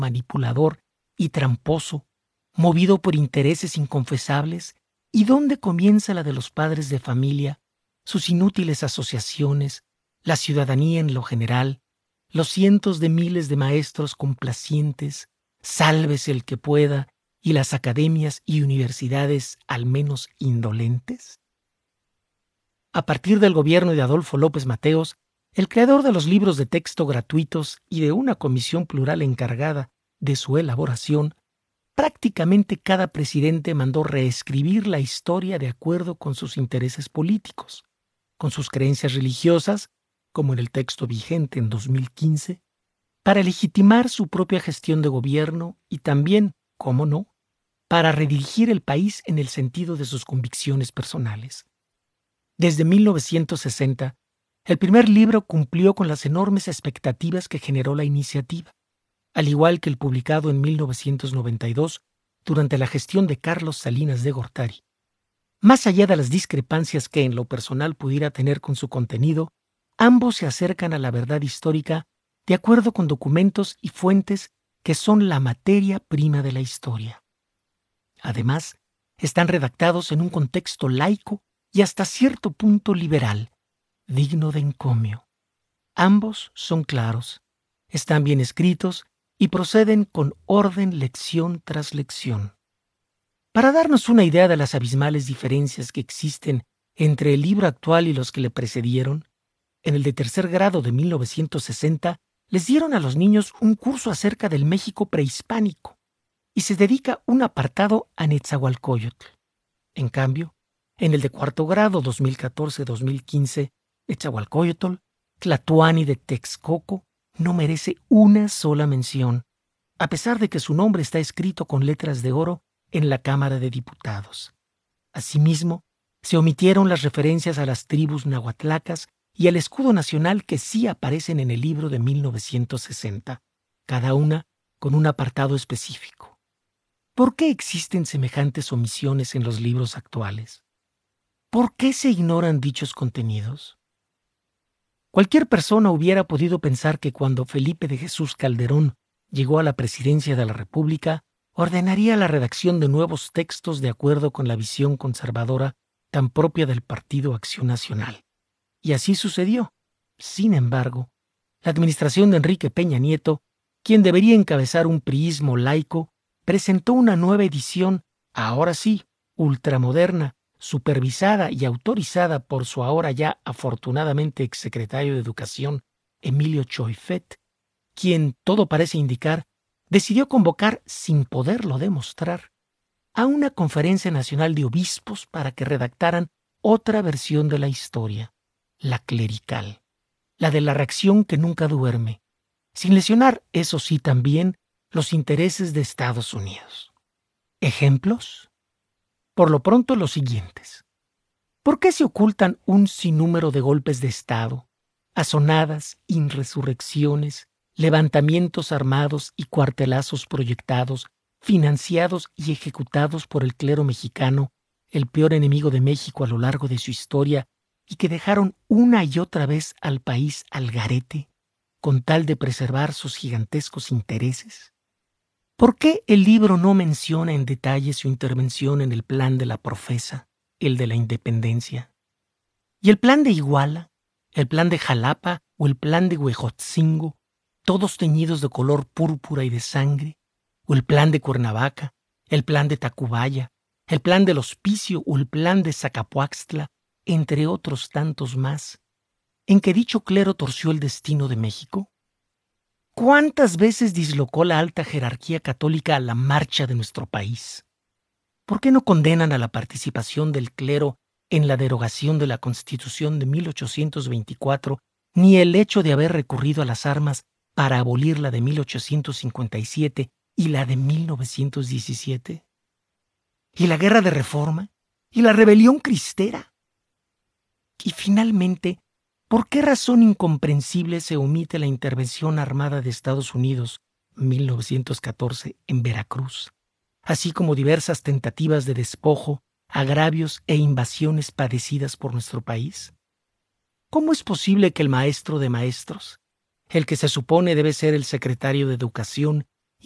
manipulador y tramposo, movido por intereses inconfesables? ¿Y dónde comienza la de los padres de familia, sus inútiles asociaciones, la ciudadanía en lo general, los cientos de miles de maestros complacientes, sálvese el que pueda, y las academias y universidades al menos indolentes? A partir del gobierno de Adolfo López Mateos, el creador de los libros de texto gratuitos y de una comisión plural encargada de su elaboración, prácticamente cada presidente mandó reescribir la historia de acuerdo con sus intereses políticos, con sus creencias religiosas, como en el texto vigente en 2015, para legitimar su propia gestión de gobierno y también, cómo no, para redirigir el país en el sentido de sus convicciones personales. Desde 1960, el primer libro cumplió con las enormes expectativas que generó la iniciativa, al igual que el publicado en 1992 durante la gestión de Carlos Salinas de Gortari. Más allá de las discrepancias que en lo personal pudiera tener con su contenido, ambos se acercan a la verdad histórica de acuerdo con documentos y fuentes que son la materia prima de la historia. Además, están redactados en un contexto laico y hasta cierto punto liberal, digno de encomio. Ambos son claros, están bien escritos y proceden con orden lección tras lección. Para darnos una idea de las abismales diferencias que existen entre el libro actual y los que le precedieron, en el de tercer grado de 1960 les dieron a los niños un curso acerca del México prehispánico y se dedica un apartado a Netzahualcóyotl. En cambio, en el de cuarto grado 2014-2015, Netzahualcóyotl, Tlatoani de Texcoco, no merece una sola mención, a pesar de que su nombre está escrito con letras de oro en la Cámara de Diputados. Asimismo, se omitieron las referencias a las tribus nahuatlacas y al escudo nacional que sí aparecen en el libro de 1960, cada una con un apartado específico. ¿Por qué existen semejantes omisiones en los libros actuales? ¿Por qué se ignoran dichos contenidos? Cualquier persona hubiera podido pensar que cuando Felipe de Jesús Calderón llegó a la presidencia de la República, ordenaría la redacción de nuevos textos de acuerdo con la visión conservadora tan propia del Partido Acción Nacional. Y así sucedió. Sin embargo, la administración de Enrique Peña Nieto, quien debería encabezar un priismo laico, presentó una nueva edición, ahora sí, ultramoderna, supervisada y autorizada por su ahora ya afortunadamente exsecretario de Educación, Emilio Choifet, quien, todo parece indicar, decidió convocar, sin poderlo demostrar, a una conferencia nacional de obispos para que redactaran otra versión de la historia, la clerical, la de la reacción que nunca duerme, sin lesionar, eso sí también, los intereses de Estados Unidos. ¿Ejemplos? Por lo pronto los siguientes. ¿Por qué se ocultan un sinnúmero de golpes de Estado, azonadas, insurrecciones, levantamientos armados y cuartelazos proyectados, financiados y ejecutados por el clero mexicano, el peor enemigo de México a lo largo de su historia, y que dejaron una y otra vez al país al garete, con tal de preservar sus gigantescos intereses? ¿Por qué el libro no menciona en detalle su intervención en el plan de la Profesa, el de la Independencia? ¿Y el plan de Iguala, el plan de Jalapa o el plan de Huejotzingo, todos teñidos de color púrpura y de sangre? ¿O el plan de Cuernavaca, el plan de Tacubaya, el plan del Hospicio o el plan de Zacapuaxtla, entre otros tantos más, en que dicho clero torció el destino de México? ¿Cuántas veces dislocó la alta jerarquía católica a la marcha de nuestro país? ¿Por qué no condenan a la participación del clero en la derogación de la Constitución de 1824, ni el hecho de haber recurrido a las armas para abolir la de 1857 y la de 1917? ¿Y la guerra de reforma? ¿Y la rebelión cristera? Y finalmente, ¿por qué razón incomprensible se omite la intervención armada de Estados Unidos, 1914, en Veracruz, así como diversas tentativas de despojo, agravios e invasiones padecidas por nuestro país? ¿Cómo es posible que el maestro de maestros, el que se supone debe ser el secretario de Educación